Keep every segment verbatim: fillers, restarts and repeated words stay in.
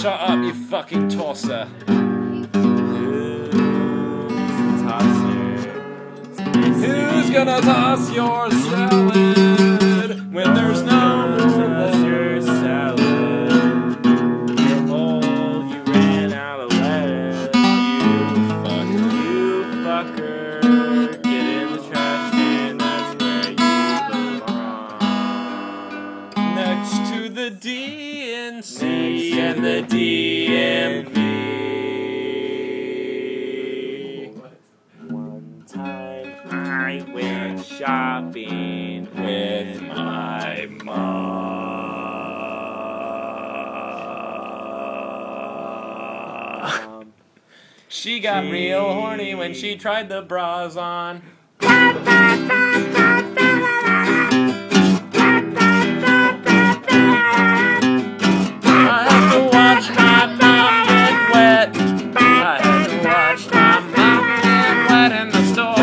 Shut up, you fucking tosser. Who's gonna toss your salad when there's no more your salad? Oh, you ran out of lettuce. You fucker, you fucker. Get in the trash can, that's where you belong. Next to the D N C Next and the D M V. One time I went shopping with my mom. She got She- real horny when she tried the bras on. I have to watch my mom get wet. I have to watch my mom get wet in the store.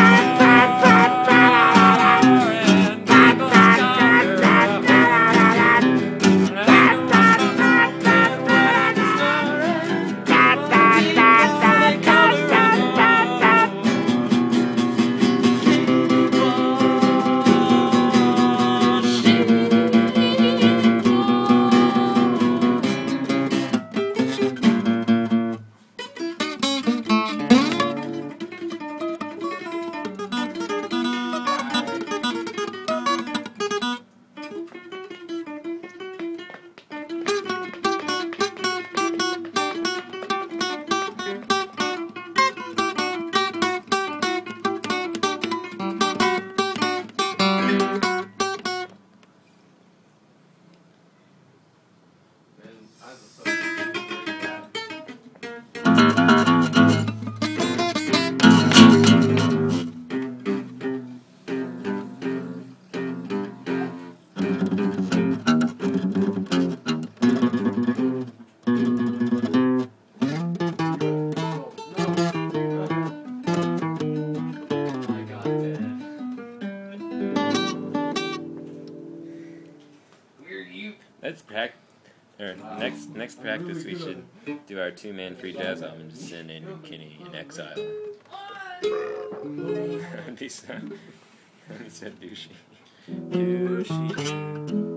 And people talk about Let's prac. Or next next practice, we should do our two-man free jazz album and just send in Kenny in Exile. That'd be so. That'd be so douchey. Douchey.